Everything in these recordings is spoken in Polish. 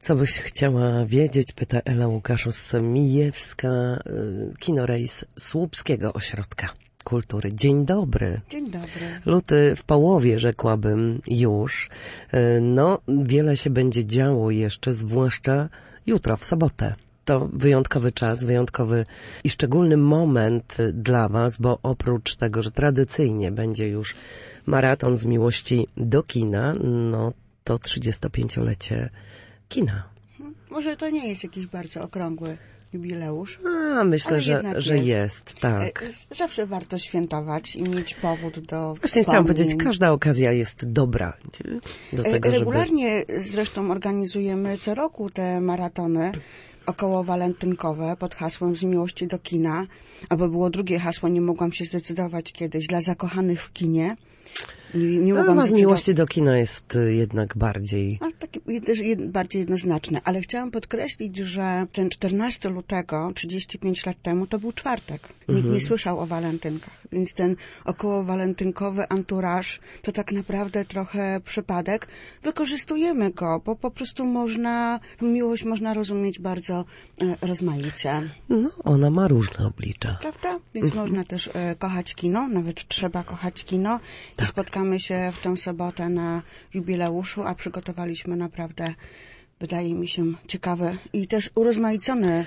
Co byś chciała wiedzieć? Pyta Ela Łukaszos-Mijewska, kinorejs Słupskiego Ośrodka Kultury. Dzień dobry. Dzień dobry. Luty w połowie, rzekłabym, już. No, wiele się będzie działo jeszcze, zwłaszcza jutro, w sobotę. To wyjątkowy czas, wyjątkowy i szczególny moment dla Was, bo oprócz tego, że tradycyjnie będzie już maraton z miłości do kina, no to 35-lecie kina. Może to nie jest jakiś bardzo okrągły jubileusz. Myślę, że jest, tak. Zawsze warto świętować i mieć powód do Właśnie chciałam powiedzieć, każda okazja jest dobra do tego, regularnie zresztą organizujemy co roku te maratony okołowalentynkowe pod hasłem Z miłości do kina, albo było drugie hasło, nie mogłam się zdecydować kiedyś, dla zakochanych w kinie. Nie mogłam z miłości do kina jest jednak bardziej... Takie bardziej jednoznaczne, ale chciałam podkreślić, że ten 14 lutego, 35 lat temu, to był czwartek. Nikt nie słyszał o walentynkach, więc ten okołowalentynkowy anturaż to tak naprawdę trochę przypadek. Wykorzystujemy go, bo po prostu miłość można rozumieć bardzo rozmaicie. No, ona ma różne oblicza. Prawda? Więc można też kochać kino, nawet trzeba kochać kino. Tak. I spotkamy się w tę sobotę na jubileuszu, a przygotowaliśmy naprawdę, wydaje mi się, ciekawe i też urozmaicone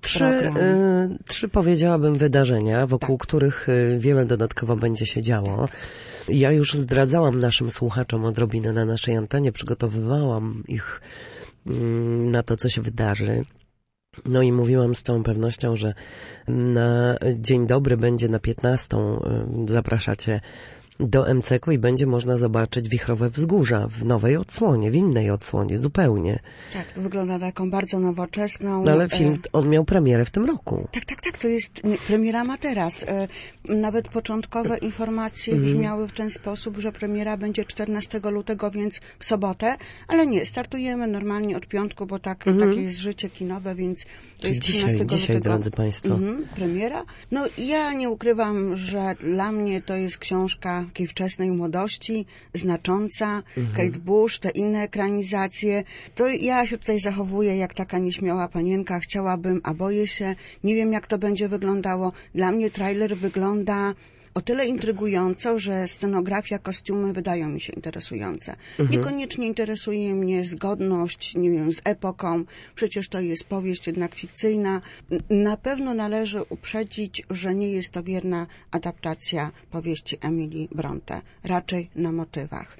trzy powiedziałabym wydarzenia, wokół których wiele dodatkowo będzie się działo. Ja już zdradzałam naszym słuchaczom odrobinę na naszej antenie, przygotowywałam ich na to, co się wydarzy. No i mówiłam z całą pewnością, że na Dzień Dobry będzie na 15. Zapraszacie do MCK-u i będzie można zobaczyć Wichrowe Wzgórza w nowej odsłonie, w innej odsłonie zupełnie. Tak, to wygląda na taką bardzo nowoczesną. No ale film, on miał premierę w tym roku. Tak, to jest, premiera ma teraz. Nawet początkowe informacje brzmiały w ten sposób, że premiera będzie 14 lutego, więc w sobotę, ale nie, startujemy normalnie od piątku, bo takie jest życie kinowe, więc to jest 13 lutego. Dzisiaj, drodzy Państwo. Premiera. No ja nie ukrywam, że dla mnie to jest książka takiej wczesnej młodości, znacząca, Kate Bush, te inne ekranizacje. To ja się tutaj zachowuję jak taka nieśmiała panienka, chciałabym, a boję się, nie wiem jak to będzie wyglądało. Dla mnie trailer wygląda o tyle intrygująco, że scenografia, kostiumy wydają mi się interesujące. Niekoniecznie interesuje mnie zgodność, nie wiem, z epoką. Przecież to jest powieść jednak fikcyjna. Na pewno należy uprzedzić, że nie jest to wierna adaptacja powieści Emily Bronte. Raczej na motywach.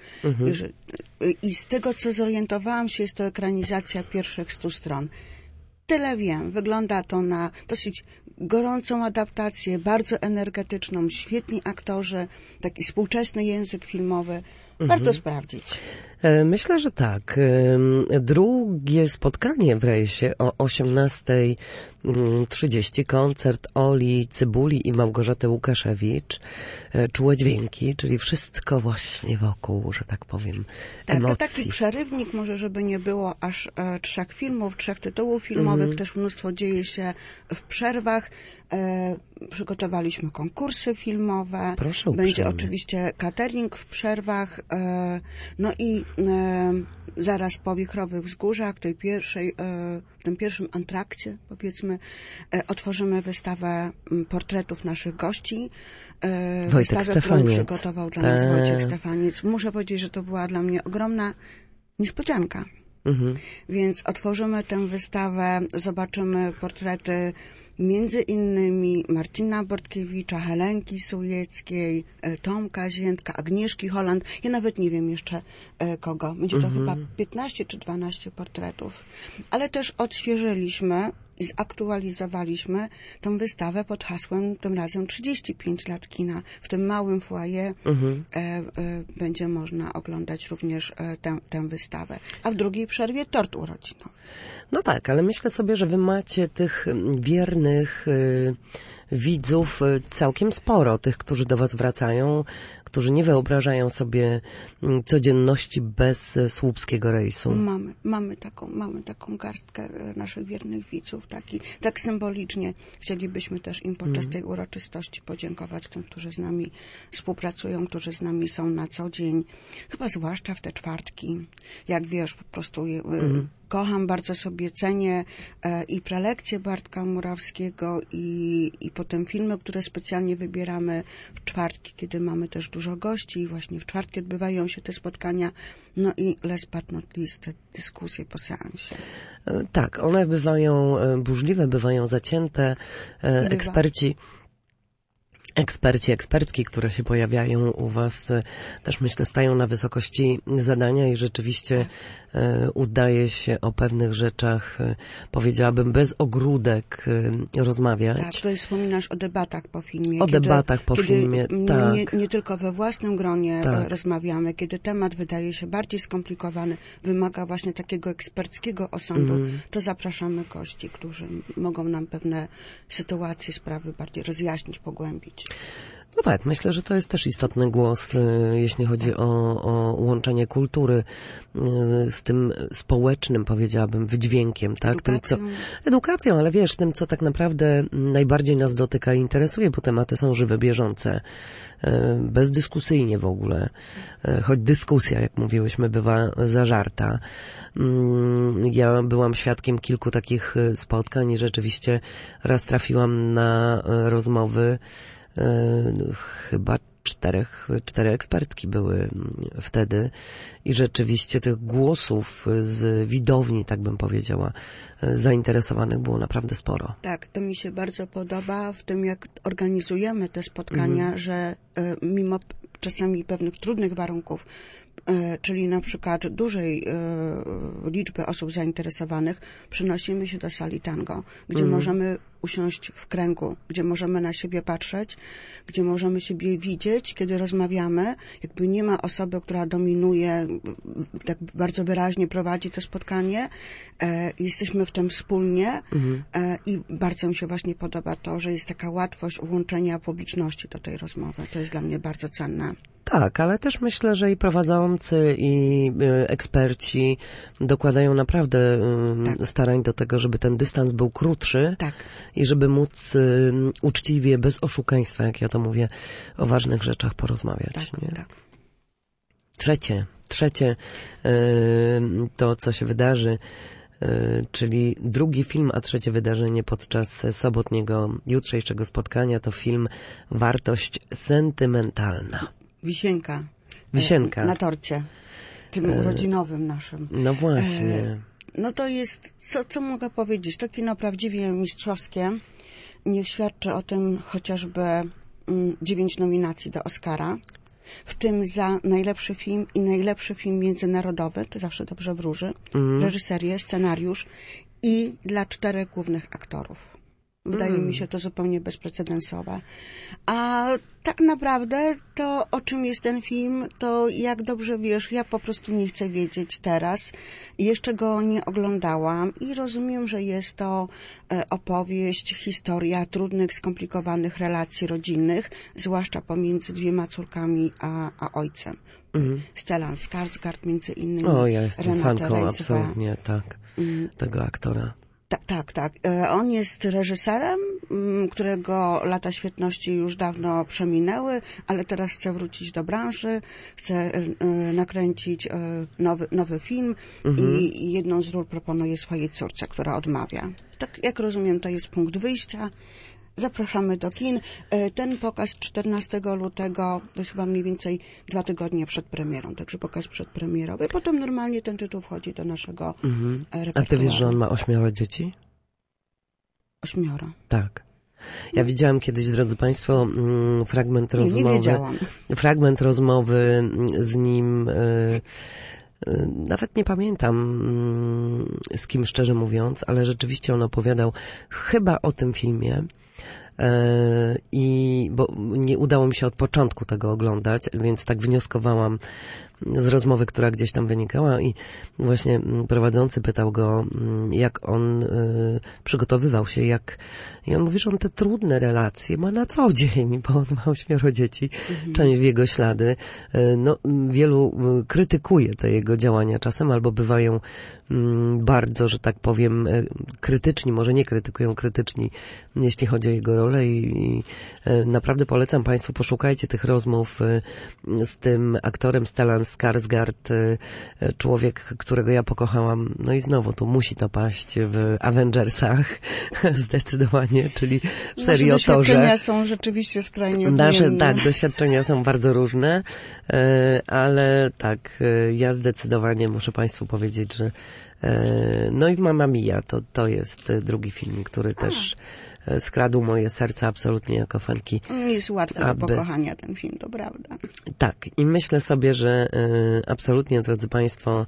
I z tego, co zorientowałam się, jest to ekranizacja pierwszych 100 stron. Tyle wiem. Wygląda to na dosyć gorącą adaptację, bardzo energetyczną, świetni aktorzy, taki współczesny język filmowy. Warto sprawdzić. Myślę, że tak. Drugie spotkanie w rejsie o 18:30 koncert Oli Cybuli i Małgorzaty Łukaszewicz. Czułe dźwięki, czyli wszystko właśnie wokół, że tak powiem, emocji. Taki przerywnik może, żeby nie było aż 3 filmów, 3 tytułów filmowych. Też mnóstwo dzieje się w przerwach. Przygotowaliśmy konkursy filmowe. Proszę Będzie uprzejmie. Oczywiście catering w przerwach. No i zaraz po Wichrowych Wzgórzach, w tym pierwszym antrakcie, powiedzmy, otworzymy wystawę portretów naszych gości. Wystawę, którą przygotował dla nas Wojciech Stefaniec. Muszę powiedzieć, że to była dla mnie ogromna niespodzianka. Więc otworzymy tę wystawę, zobaczymy portrety między innymi Marcina Bortkiewicza, Helenki Sujeckiej, Tomka Ziętka, Agnieszki Holland. Ja nawet nie wiem jeszcze kogo. Będzie to chyba 15 czy 12 portretów. Ale też odświeżyliśmy i zaktualizowaliśmy tą wystawę pod hasłem tym razem 35 lat kina. W tym małym foyer będzie można oglądać również tę wystawę. A w drugiej przerwie tort urodzinowy. No tak, ale myślę sobie, że wy macie tych wiernych widzów całkiem sporo, tych, którzy do was wracają, którzy nie wyobrażają sobie codzienności bez słupskiego rejsu. Mamy taką garstkę naszych wiernych widzów, tak symbolicznie. Chcielibyśmy też im podczas tej uroczystości podziękować tym, którzy z nami współpracują, którzy z nami są na co dzień, chyba zwłaszcza w te czwartki. Jak wiesz, po prostu kocham, bardzo sobie cenię i prelekcje Bartka Murawskiego i potem filmy, które specjalnie wybieramy w czwartki, kiedy mamy też dużo gości i właśnie w czwartki odbywają się te spotkania. No i last but not least, te dyskusje po seansie. Tak, one bywają burzliwe, bywają zacięte. Ekspertki, które się pojawiają u was, też myślę stają na wysokości zadania i rzeczywiście udaje się o pewnych rzeczach, powiedziałabym, bez ogródek rozmawiać. Tak, tutaj wspominasz o debatach po filmie. Filmie, tak. Nie tylko we własnym gronie rozmawiamy, kiedy temat wydaje się bardziej skomplikowany, wymaga właśnie takiego eksperckiego osądu, to zapraszamy gości, którzy mogą nam pewne sytuacje, sprawy bardziej rozjaśnić, pogłębić. No tak, myślę, że to jest też istotny głos, jeśli chodzi o łączenie kultury z tym społecznym, powiedziałabym, wydźwiękiem, tak? Edukacją, ale wiesz, tym, co tak naprawdę najbardziej nas dotyka i interesuje, bo tematy są żywe, bieżące, bezdyskusyjnie w ogóle, choć dyskusja, jak mówiłyśmy, bywa zażarta. Ja byłam świadkiem kilku takich spotkań i rzeczywiście raz trafiłam na rozmowy, chyba cztery ekspertki były wtedy i rzeczywiście tych głosów z widowni, tak bym powiedziała, zainteresowanych było naprawdę sporo. Tak, to mi się bardzo podoba w tym, jak organizujemy te spotkania, że mimo czasami pewnych trudnych warunków, czyli na przykład dużej liczby osób zainteresowanych, przenosimy się do sali tango, gdzie możemy usiąść w kręgu, gdzie możemy na siebie patrzeć, gdzie możemy siebie widzieć, kiedy rozmawiamy. Jakby nie ma osoby, która dominuje, tak bardzo wyraźnie prowadzi to spotkanie. Jesteśmy w tym wspólnie i bardzo mi się właśnie podoba to, że jest taka łatwość włączenia publiczności do tej rozmowy. To jest dla mnie bardzo cenne. Tak, ale też myślę, że i prowadzący, i eksperci dokładają naprawdę starań do tego, żeby ten dystans był krótszy i żeby móc uczciwie, bez oszukaństwa, jak ja to mówię, o ważnych rzeczach porozmawiać. Nie? Trzecie to, co się wydarzy, czyli drugi film, a trzecie wydarzenie podczas sobotniego, jutrzejszego spotkania to film Wartość sentymentalna. Wisienka na torcie, tym urodzinowym naszym. No właśnie. No to jest, co mogę powiedzieć, to kino prawdziwie mistrzowskie. Niech świadczy o tym chociażby 9 nominacji do Oscara, w tym za najlepszy film i najlepszy film międzynarodowy, to zawsze dobrze wróży, reżyserię, scenariusz i dla 4 głównych aktorów. Wydaje mi się to zupełnie bezprecedensowe. A tak naprawdę to, o czym jest ten film, to jak dobrze wiesz, ja po prostu nie chcę wiedzieć teraz. Jeszcze go nie oglądałam i rozumiem, że jest to opowieść, historia trudnych, skomplikowanych relacji rodzinnych, zwłaszcza pomiędzy 2 córkami a ojcem. Stellan Skarsgård między innymi. O, ja jestem Renate fanką Reichsweh. absolutnie, tego aktora. Tak. On jest reżyserem, którego lata świetności już dawno przeminęły, ale teraz chce wrócić do branży, chce nakręcić nowy film i jedną z ról proponuje swojej córce, która odmawia. Tak jak rozumiem, to jest punkt wyjścia. Zapraszamy do kin. Ten pokaz 14 lutego, to jest chyba mniej więcej 2 tygodnie przed premierą, także pokaz przedpremierowy. Potem normalnie ten tytuł wchodzi do naszego repertuaru. A ty wiesz, że on ma 8 dzieci? 8. Tak. Ja widziałam kiedyś, drodzy Państwo, fragment rozmowy. Nie wiedziałam. Fragment rozmowy z nim. Nawet nie pamiętam z kim, szczerze mówiąc, ale rzeczywiście on opowiadał chyba o tym filmie. Bo nie udało mi się od początku tego oglądać, więc tak wnioskowałam z rozmowy, która gdzieś tam wynikała i właśnie prowadzący pytał go, jak on przygotowywał się, i on mówi, że on te trudne relacje ma na co dzień, bo on ma 8 dzieci, część w jego ślady. No, wielu krytykuje te jego działania czasem, albo bywają bardzo, że tak powiem, krytyczni, może nie krytykują, krytyczni, jeśli chodzi o jego rolę i naprawdę polecam Państwu, poszukajcie tych rozmów z tym aktorem Stellan Skarsgård, człowiek, którego ja pokochałam. No i znowu tu musi to paść w Avengersach, zdecydowanie, czyli w serii o Thorze. Doświadczenia są rzeczywiście skrajnie odmienne. Tak, doświadczenia są bardzo różne, ale tak, ja zdecydowanie muszę Państwu powiedzieć, że no i Mamma Mia to jest drugi film, który też skradł moje serce absolutnie jako fanki. Jest łatwy do pokochania ten film, to prawda. Tak, i myślę sobie, że absolutnie, drodzy Państwo,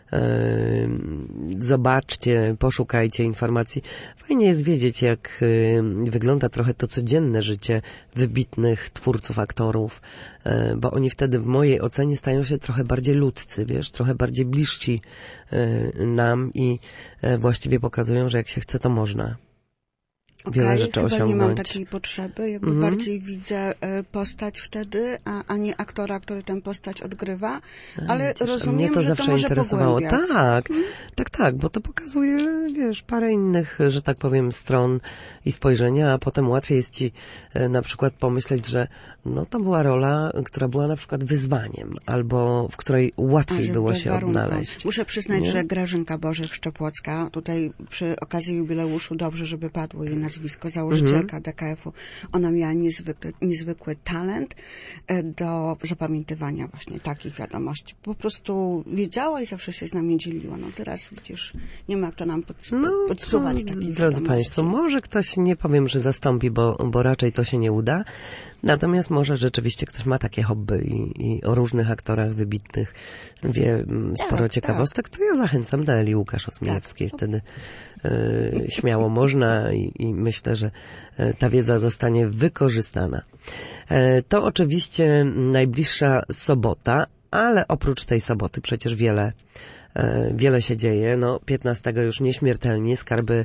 zobaczcie, poszukajcie informacji. Fajnie jest wiedzieć, jak wygląda trochę to codzienne życie wybitnych twórców, aktorów, bo oni wtedy w mojej ocenie stają się trochę bardziej ludzcy, wiesz, trochę bardziej bliżsi nam i właściwie pokazują, że jak się chce, to można. Wiele rzeczy osiągnąć. Nie mam takiej potrzeby, jakby bardziej widzę postać wtedy, a nie aktora, który tę postać odgrywa, ale rozumiem, to że zawsze to może interesowało. pogłębiać. Tak, bo to pokazuje, wiesz, parę innych, że tak powiem, stron i spojrzenia, a potem łatwiej jest ci na przykład pomyśleć, że no to była rola, która była na przykład wyzwaniem, albo w której łatwiej było się odnaleźć. Muszę przyznać, że Grażynka Bożek-Szczepłocka, tutaj przy okazji jubileuszu dobrze, żeby padło jej nazwisko, założycielka DKF-u, ona miała niezwykły talent do zapamiętywania właśnie takich wiadomości. Po prostu wiedziała i zawsze się z nami dzieliła. No teraz widzisz, nie ma kto nam podsuwać takich drodzy wiadomości. Państwo, może ktoś, nie powiem, że zastąpi, bo raczej to się nie uda. Natomiast może rzeczywiście ktoś ma takie hobby i o różnych aktorach wybitnych wie sporo ciekawostek, to ja zachęcam do Eli Łukasz-Osmielewskiej. Wtedy śmiało można i myślę, że ta wiedza zostanie wykorzystana. To oczywiście najbliższa sobota, ale oprócz tej soboty przecież wiele się dzieje. No, 15 już Nieśmiertelni, skarby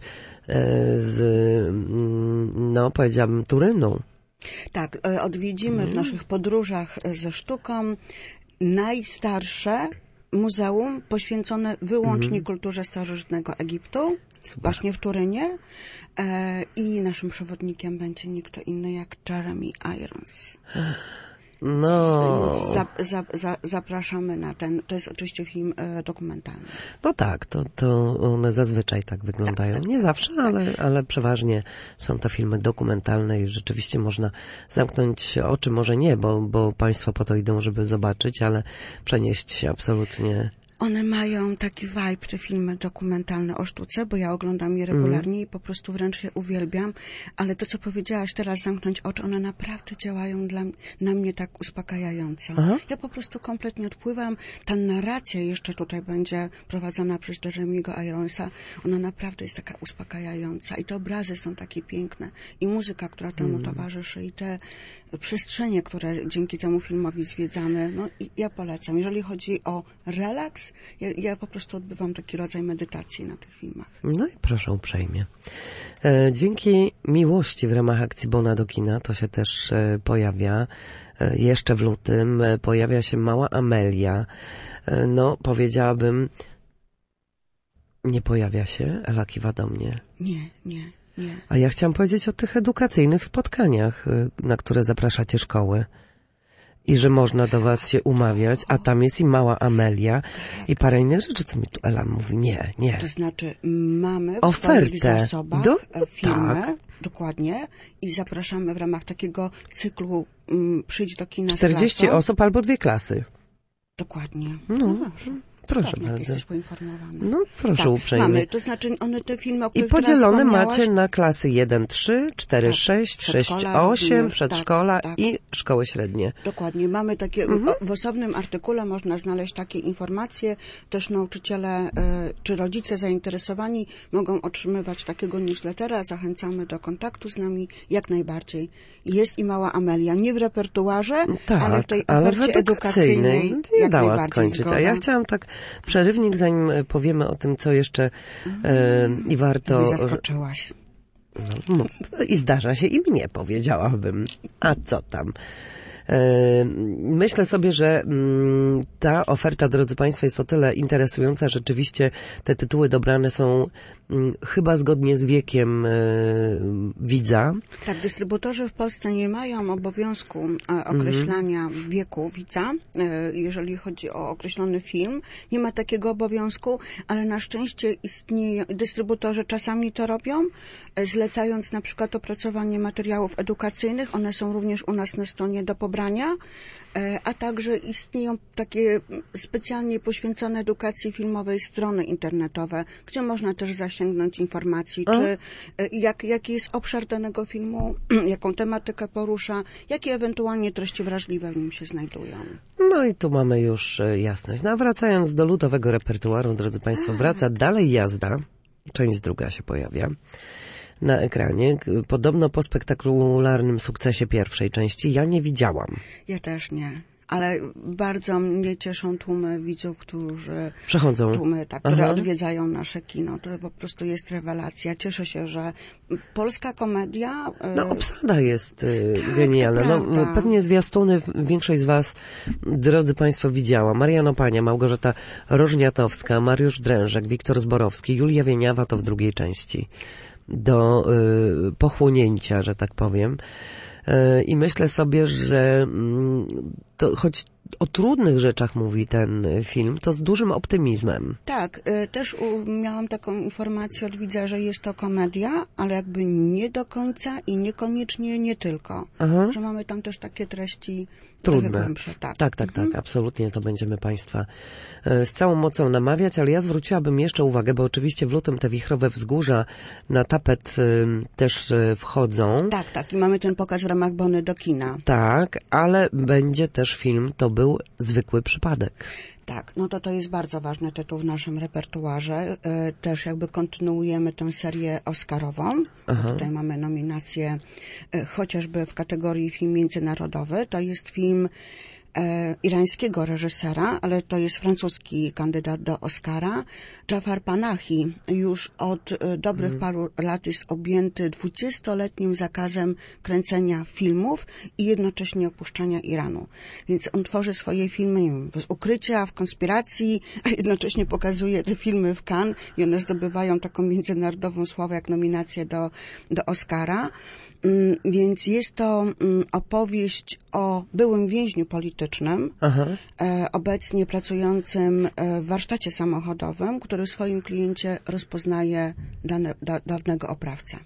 powiedziałabym, Turynu. Tak, odwiedzimy w naszych podróżach ze sztuką najstarsze muzeum poświęcone wyłącznie kulturze starożytnego Egiptu, właśnie w Turynie. I naszym przewodnikiem będzie nie kto inny jak Jeremy Irons. No. Więc zapraszamy na ten, to jest oczywiście film dokumentalny. No tak, to one zazwyczaj tak wyglądają. Nie zawsze, ale przeważnie są to filmy dokumentalne i rzeczywiście można zamknąć oczy, może nie, bo Państwo po to idą, żeby zobaczyć, ale przenieść się absolutnie. One mają taki vibe, te filmy dokumentalne o sztuce, bo ja oglądam je regularnie i po prostu wręcz je uwielbiam, ale to, co powiedziałaś teraz, zamknąć oczy, one naprawdę działają na mnie tak uspokajająco. Aha. Ja po prostu kompletnie odpływam. Ta narracja jeszcze tutaj będzie prowadzona przez Jeremy'ego Ironsa. Ona naprawdę jest taka uspokajająca i te obrazy są takie piękne i muzyka, która temu towarzyszy i te przestrzenie, które dzięki temu filmowi zwiedzamy. No i ja polecam. Jeżeli chodzi o relaks, ja po prostu odbywam taki rodzaj medytacji na tych filmach. No i proszę uprzejmie. Dźwięki miłości w ramach akcji Bona do kina, to się też pojawia. Jeszcze w lutym pojawia się Mała Amelia. No, powiedziałabym, nie pojawia się. Ela kiwa do mnie. Nie. A ja chciałam powiedzieć o tych edukacyjnych spotkaniach, na które zapraszacie szkoły. I że można do was się umawiać, a tam jest i Mała Amelia i parę innych rzeczy, co mi tu Ela mówi. Nie. To znaczy mamy w swoich zasobach filmy, dokładnie, i zapraszamy w ramach takiego cyklu Przyjdź do kina 40 osób albo 2 klasy. Dokładnie. No. Proszę bardzo. bardzo. Jesteś poinformowany. No, proszę uprzejmie. Mamy, to znaczy one te filmy, o których i podzielone macie na klasy 1-3, 4-6, 6-8, przedszkola i szkoły średnie. Dokładnie. Mamy takie, w osobnym artykule można znaleźć takie informacje. Też nauczyciele czy rodzice zainteresowani mogą otrzymywać takiego newslettera. Zachęcamy do kontaktu z nami jak najbardziej. Jest i Mała Amelia. Nie w repertuarze, ale w tej ofercie edukacyjnej. Nie dała skończyć. Zgoda. A ja chciałam tak przerywnik, zanim powiemy o tym, co jeszcze i warto... Mnie zaskoczyłaś. No, i zdarza się i mnie, powiedziałabym. A co tam? Myślę sobie, że ta oferta, drodzy Państwo, jest o tyle interesująca. Rzeczywiście te tytuły dobrane są chyba zgodnie z wiekiem widza. Tak, dystrybutorzy w Polsce nie mają obowiązku określania wieku widza, jeżeli chodzi o określony film. Nie ma takiego obowiązku, ale na szczęście istnieją, dystrybutorzy czasami to robią, zlecając na przykład opracowanie materiałów edukacyjnych. One są również u nas na stronie do pobrania, a także istnieją takie specjalnie poświęcone edukacji filmowej strony internetowe, gdzie można też zasięgnąć informacji, czy jaki jest obszar danego filmu, jaką tematykę porusza, jakie ewentualnie treści wrażliwe w nim się znajdują. No i tu mamy już jasność. No a wracając do lutowego repertuaru, drodzy Państwo, wraca Dalej jazda. Część druga się pojawia na ekranie. Podobno po spektakularnym sukcesie pierwszej części ja nie widziałam. Ja też nie. Ale bardzo mnie cieszą tłumy widzów, którzy przechodzą. Tłumy, tak, które odwiedzają nasze kino. To po prostu jest rewelacja. Cieszę się, że polska komedia... No obsada jest genialna. No, pewnie zwiastuny większość z Was, drodzy Państwo, widziała. Marian Opania, Małgorzata Rożniatowska, Mariusz Drężek, Wiktor Zborowski, Julia Wieniawa to w drugiej części. Do pochłonięcia, że tak powiem. I myślę sobie, że to choć o trudnych rzeczach mówi ten film, to z dużym optymizmem. Tak, też miałam taką informację od widza, że jest to komedia, ale jakby nie do końca i niekoniecznie nie tylko. Że mamy tam też takie treści trudne. Trochę głębsze. Tak, absolutnie to będziemy Państwa z całą mocą namawiać, ale ja zwróciłabym jeszcze uwagę, bo oczywiście w lutym te wichrowe wzgórza na tapet też wchodzą. Tak, i mamy ten pokaz w ramach Bony do kina. Tak, ale będzie też film To był zwykły przypadek. Tak, no to jest bardzo ważny tytuł w naszym repertuarze. Też jakby kontynuujemy tę serię oscarową. Tutaj mamy nominację chociażby w kategorii film międzynarodowy. To jest film irańskiego reżysera, ale to jest francuski kandydat do Oscara. Jafar Panahi już od dobrych paru lat jest objęty 20-letnim zakazem kręcenia filmów i jednocześnie opuszczania Iranu. Więc on tworzy swoje filmy z ukrycia, w konspiracji, a jednocześnie pokazuje te filmy w Cannes i one zdobywają taką międzynarodową sławę jak nominację do Oscara. Więc jest to opowieść o byłym więźniu politycznym, obecnie pracującym w warsztacie samochodowym, który w swoim kliencie rozpoznaje dawnego oprawcę.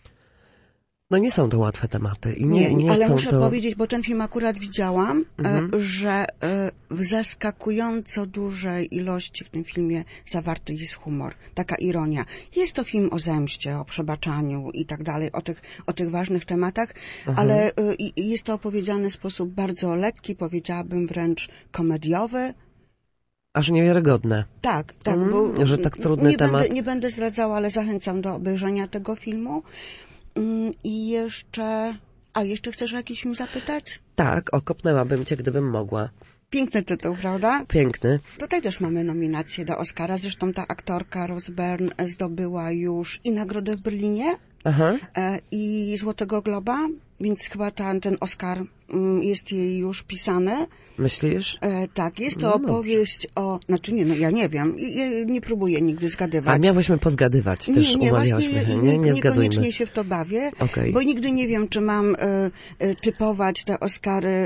No nie są to łatwe tematy. I ale muszę powiedzieć, bo ten film akurat widziałam, że w zaskakująco dużej ilości w tym filmie zawarty jest humor, taka ironia. Jest to film o zemście, o przebaczaniu i tak dalej, o tych ważnych tematach, ale jest to opowiedziane w sposób bardzo lekki, powiedziałabym wręcz komediowy. Aż niewiarygodne. Tak. Bo że tak trudny temat. Nie będę zdradzała, ale zachęcam do obejrzenia tego filmu. I jeszcze chcesz o jakiś film zapytać? Tak, kopnęłabym Cię, gdybym mogła. Piękny tytuł, prawda? Piękny. Tutaj też mamy nominację do Oscara. Zresztą ta aktorka Rose Byrne zdobyła już i nagrodę w Berlinie i Złotego Globa, więc chyba ten Oscar jest jej już pisany. Myślisz? Tak, jest to opowieść o... Znaczy ja nie wiem. Nie próbuję nigdy zgadywać. A miałyśmy pozgadywać, też umawiałyśmy. Niekoniecznie się w to bawię, bo nigdy nie wiem, czy mam typować te Oscary,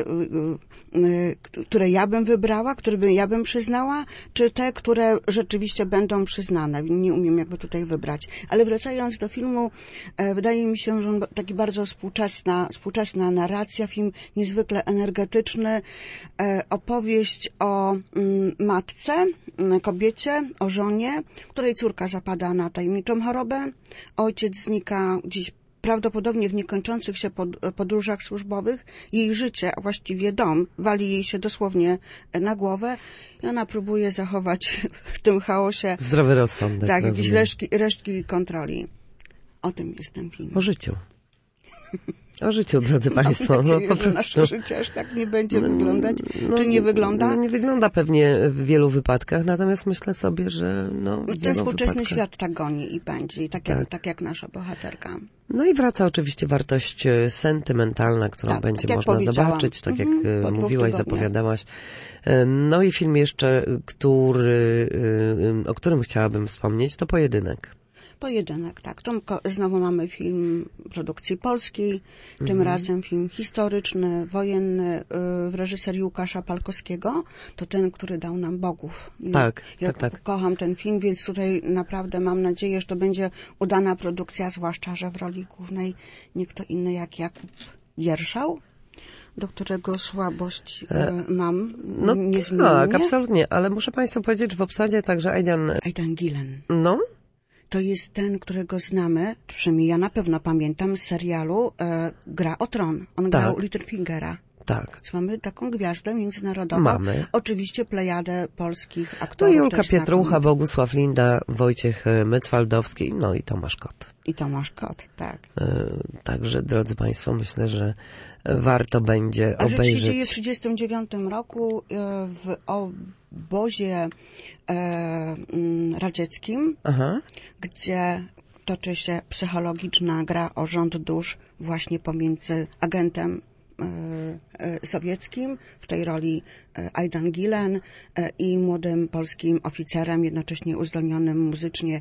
które ja bym wybrała, które ja bym przyznała, czy te, które rzeczywiście będą przyznane. Nie umiem jakby tutaj wybrać. Ale wracając do filmu, wydaje mi się, że on taki bardzo współczesna narracja, film niezwykle energetyczny, opowieść o matce, kobiecie, o żonie, której córka zapada na tajemniczą chorobę. Ojciec znika gdzieś prawdopodobnie w niekończących się podróżach służbowych. Jej życie, a właściwie dom, wali jej się dosłownie na głowę i ona próbuje zachować w tym chaosie zdrowy rozsądek. Tak, jakieś resztki kontroli. O tym jest ten film. O życiu. O życiu, drodzy Państwo. Mam nadzieję, że nasze życie aż tak nie będzie wyglądać. Czy nie wygląda? Nie wygląda pewnie w wielu wypadkach, natomiast myślę sobie, że ten współczesny świat tak goni i będzie. I tak jak nasza bohaterka. No i wraca oczywiście wartość sentymentalna, którą będzie można zobaczyć, tak jak mówiłaś, zapowiadałaś. No i film jeszcze, o którym chciałabym wspomnieć, to Pojedynek. Pojedynek, tak. Znowu mamy film produkcji polskiej, tym razem film historyczny, wojenny w reżyserii Łukasza Palkowskiego. To ten, który dał nam Bogów. Tak, ja tak. kocham ten film, więc tutaj naprawdę mam nadzieję, że to będzie udana produkcja, zwłaszcza, że w roli głównej nie kto inny jak Jakub Gierszał, do którego słabość mam niezmiennie. Tak, absolutnie, ale muszę Państwu powiedzieć, że w obsadzie także Aidan Gillen. No? To jest ten, którego znamy, przynajmniej ja na pewno pamiętam, z serialu Gra o Tron. On grał Littlepingera. Tak. Więc mamy taką gwiazdę międzynarodową. Mamy. Oczywiście plejadę polskich aktorów. No Julka Pietrucha, Bogusław Linda, Wojciech Mycwaldowski, no i Tomasz Kot. I Tomasz Kot, tak. Także, drodzy Państwo, myślę, że warto będzie obejrzeć. A że się dzieje w 1939 roku w obozie radzieckim, gdzie toczy się psychologiczna gra o rząd dusz właśnie pomiędzy agentem sowieckim, w tej roli Aidan Gillen, i młodym polskim oficerem, jednocześnie uzdolnionym muzycznie,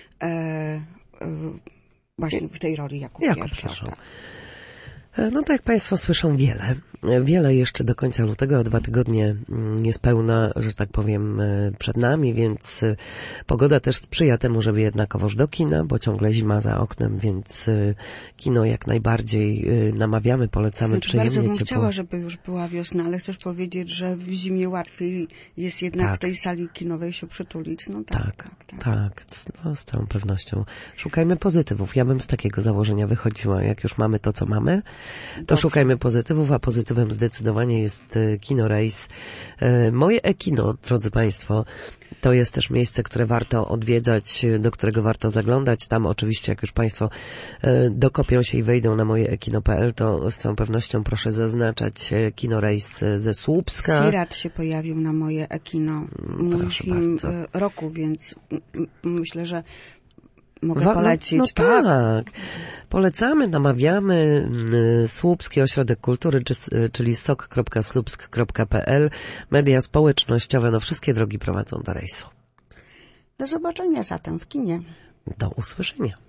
właśnie w tej roli Jakub Gierszał. No tak jak Państwo słyszą, wiele jeszcze do końca lutego, 2 tygodnie niespełna, że tak powiem, przed nami, więc pogoda też sprzyja temu, żeby jednakowoż do kina, bo ciągle zima za oknem, więc kino jak najbardziej namawiamy, polecamy, przyjemnie, bardzo bym ciepło. chciała, żeby już była wiosna, ale chcesz powiedzieć, że w zimie łatwiej jest jednak w tej sali kinowej się przytulić. No tak. No, z całą pewnością. Szukajmy pozytywów. Ja bym z takiego założenia wychodziła. Jak już mamy to, co mamy, to szukajmy pozytywów, a pozytywem zdecydowanie jest Kinorejs. Moje e-kino, drodzy Państwo, to jest też miejsce, które warto odwiedzać, do którego warto zaglądać. Tam oczywiście, jak już Państwo dokopią się i wejdą na mojeekino.pl, to z całą pewnością proszę zaznaczać Kinorejs ze Słupska. Sirat się pojawił na moje e-kino. Mój film roku, więc myślę, że mogę polecić. No tak. Polecamy, namawiamy. Słupski Ośrodek Kultury, czyli sok.słupsk.pl. Media społecznościowe, no wszystkie drogi prowadzą do rejsu. Do zobaczenia zatem w kinie. Do usłyszenia.